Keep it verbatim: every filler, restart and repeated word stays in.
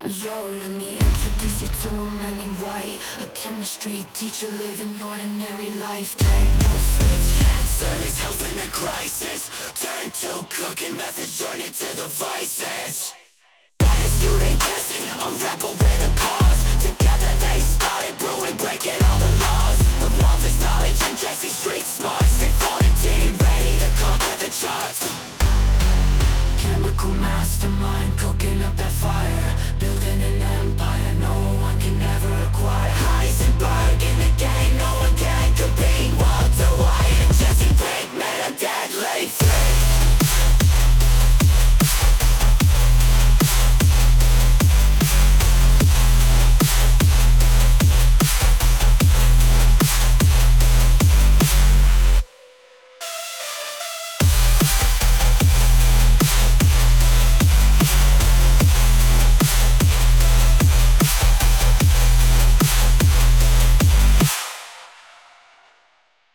Yo, let me introduce you to Manny White, a chemistry teacher living ordinary life. Take no switch, service health in a crisis. Turn to cooking methods, join it to the vices. That is student